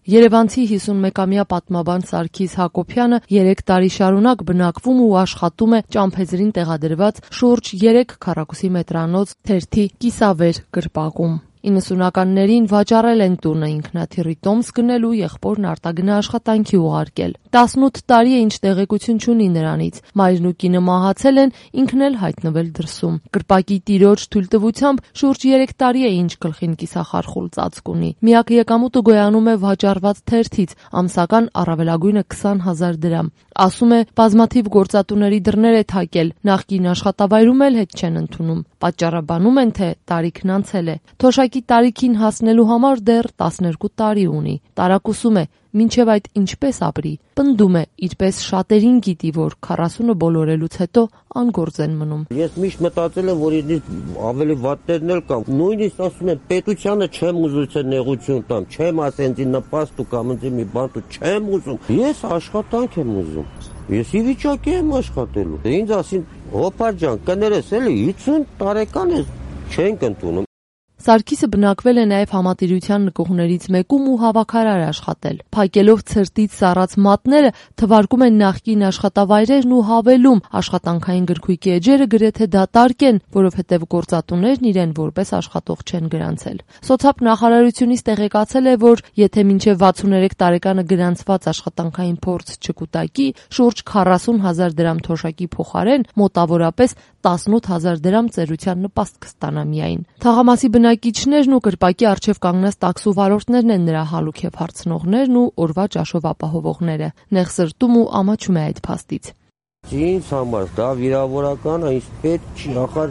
Երևանցի 51-ամյա պատմաբան Սարգիս Հակոբյանը 3 տարի շարունակ բնակվում ու աշխատում է Ճամփեձրին տեղադրված շուրջ 3 քառակուսի մետրանոց թերթի կիսավեր կրպակում։ 90-ականներին վաճառել են տունը, ինքնաթիռի տոմս գնելու, եղբորն արտագնա աշխատանքի ուղարկել։ 18 տարի է ինչ տեղեկություն չունի նրանից։ Մայրն ու կինը մահացել են, ինքն էլ հայտնվել դրսում։ Կրպակի տիրոջ թույլտվությամբ շուրջ 3 տարի է ինչ գլխին կիսախարխուլ ծածկ ունի։ Միակ եկամուտը գոյանում է վաճառված թերթից, ամսական առավելագույնը 20,000 դրամ։ Ասում է, բազմաթիվ գործատուների դռներ է թակել, նախկին աշխատավայրում էլ հետ չեն ընդունում։ Պատճառաբանում են, թե տարիքն անցել է։ Թոշակի տարիքին հասնելու համար դեռ 12 տարի ունի։ Տարակուսում է, մինչև այդ ինչպես ապրի։ Պնդում է, իրպես շատերին գիտի, որ 40-ը բոլորելուց հետո անգործ են մնում։ Ես միշտ մտածել եմ, որ ինձ ավելի վատներն էլ կան։ Նույնիսկ ասում եմ, պետությանը չեմ ուզում թե նեղություն տամ, չեմ ասեն ինձ նպաստ ու կամ ինձ մի բան ու չեմ ուզում։ Ես աշխատանք եմ ուզում։ Ես ի վիճակի եմ աշխատելու։ Ինձ ասին, հոպար ջան, կներես էլի 50 տարեկան ես, չենք ընդունում։ Սարգիսը բնակվել է նաև համատիրության նկողներից մեկում ու հավաքարար աշխատել։ Փակելով ցրտից սառած մատները թվարկում են նախկին աշխատավայրերն ու հավելում աշխատանքային գրքույկի էջերը գրեթե դատարկ են, որովհետև գործատուներն իրեն որպես աշխատող չեն գրանցել։ Սոցիալ նախարարությունից տեղեկացել է, որ եթե մինչև 63 տարեկանը գրանցված աշխատանքային փորձ չկուտակի, շուրջ 40,000 դրամ թոշակի փոխարեն մոտավորապես 18,000 դրամ ծերության նպաստ կստանա միայն։ Թաղամասի բնակիչներն ու կրպակի առջև կանգնած տաքսու վարորդներն են նրա հալուք եւ հարցնողներն ու օրվա ճաշով ապահովողները։ Նեղ սրտում ու ամաչում է այդ փաստից։ Ինձ համար դա վիրավորական է, ինձ պետք չի, ախր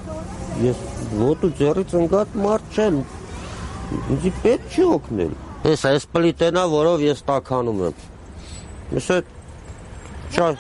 ես ոտու ձեռից ընկած մարդ չեմ, ինձ պետք չի օգնել։ Այս պլիտենա, որով ես տաքանում եմ։ Ես այդ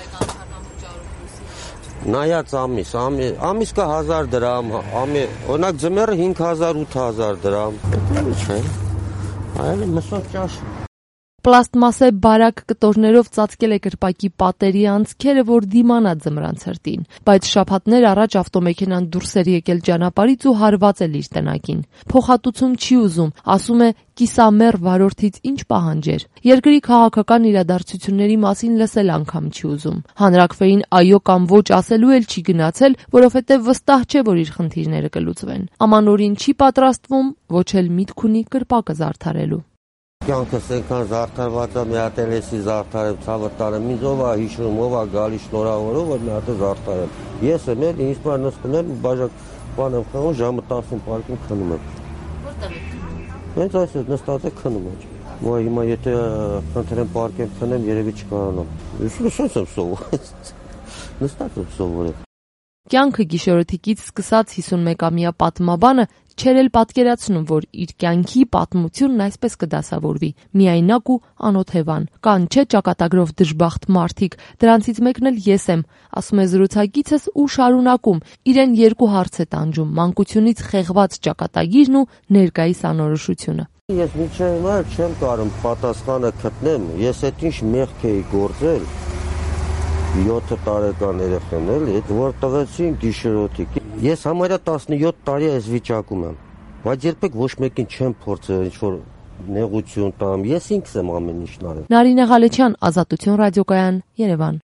նայած ամիս կա 1000 դրամ, օրինակ ձմեռը 5000-8000 դրամ։ Չէ։ Այլ մսով ճաշ։ Պլաստմասե բարակ կտորներով ծածկել է կրպակի պատերի անցքերը, որ դիմանա ձմռան ցրտին, բայց շաբաթներ առաջ ավտոմեքենան դուրս էր եկել ճանապարհից ու հարվածել իր տնակին։ Փոխհատուցում չի ուզում, ասում է կիսամեռ վարորդից ինչ պահանջեր։ Երկրի քաղաքական իրադարձությունների մասին լսել անգամ չի ուզում։ Հանրաքվեին այո կամ ոչ ասելու էլ չի գնացել, որովհետև վստահ չէ, որ իր խնդիրները կլուծվեն։ Ամանորին չի պատրաստվում, ոչ էլ միտք ունի կրպակը զարդարելու։ Կյանքս այնքան զարդարված է, մի հատ էլեսի զարդարեմ, ցավը տարեմ, ինձ ով է հիշում, ով է գալիս շնորհավորով, որ մի հատ զարդարեմ։ Ես եմ էլ ինձ բան նստում եմ, բաժակ բան եմ խմում, ժամը 10-ին պարկին քնում եմ։ Որտեղ եք քնում։ Հենց այսպես նստած եմ քնում եմ։ Ոայ հիմա եթե խնդրեմ պարկեմ քնեմ, երևի չկարանամ։ Ես ուսած եմ սովորել։ Նստած եմ սովորել։ Կյանքը գիշերօթիկից սկսած 51-ամյա պատմաբանը չէր էլ պատկերացնում, որ իր կյանքի պատմությունն այսպես կդասավորվի՝ միայնակ ու անօթևան։ Կան չէ ճակատագրով դժբախտ մարդիկ, դրանցից մեկն էլ ես եմ, ասում է զրուցակիցս ու շարունակում։ Իրեն 2 հարց է տանջում՝ մանկությունից խեղված ճակատագիրն ու ներկայիս անորոշությունը։ Ես մինչև հիմա չեմ կարող պատասխանը գտնեմ, ես այդ ինչ մեղք էի գործել 7 տարեկան երեխան էլի, որ տվեցին գիշերօթիկ։ Ես համարյա 17 տարի այս վիճակում եմ, բայց երբեք ոչ մեկին չեմ փորձել ինչ-որ նեղություն տամ, ես ինքս եմ ամեն ինչն արել։ Նարինե Ղալեչյան, Ազատություն ռադիոկայան, Երևան։